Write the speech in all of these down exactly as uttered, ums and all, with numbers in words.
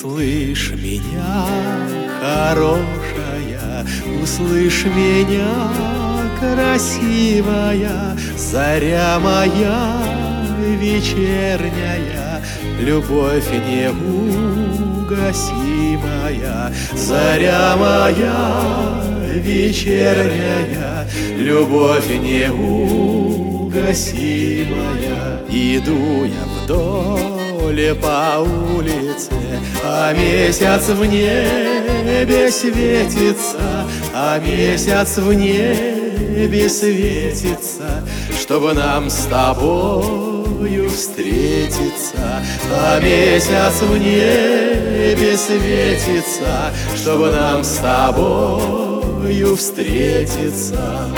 Услышь меня, хорошая, услышь меня, красивая, заря моя вечерняя, любовь неугасимая, заря моя вечерняя, любовь неугасимая. Иду я вдоль по улице, а месяц в небе светится, а месяц в небе светится, чтобы нам с тобою встретиться. А месяц в небе светится, чтобы нам с тобою встретиться.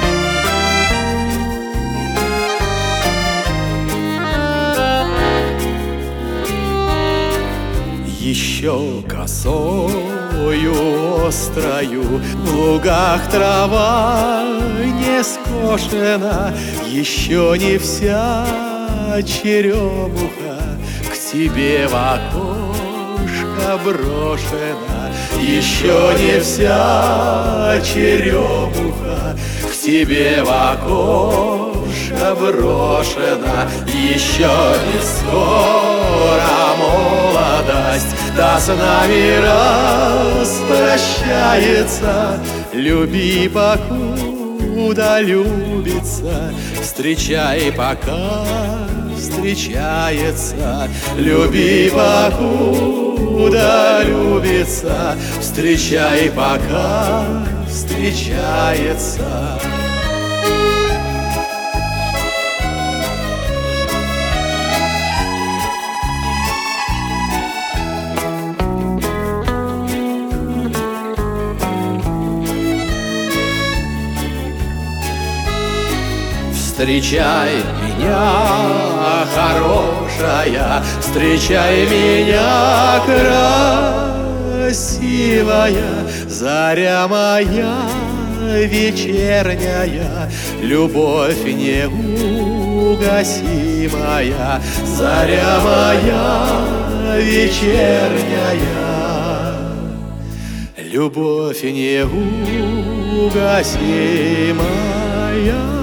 Еще косою острою в лугах трава не скошена, еще не вся черемуха к тебе в окошко брошена, еще не вся черемуха к тебе в окошко брошена, еще не скоро молодость да с нами распрощается. Люби, покуда любится, встречай, пока встречается. Люби, покуда любится, встречай, пока встречается. Встречай меня, хорошая, встречай меня, красивая, заря моя вечерняя, любовь неугасимая, заря моя вечерняя, любовь неугасимая.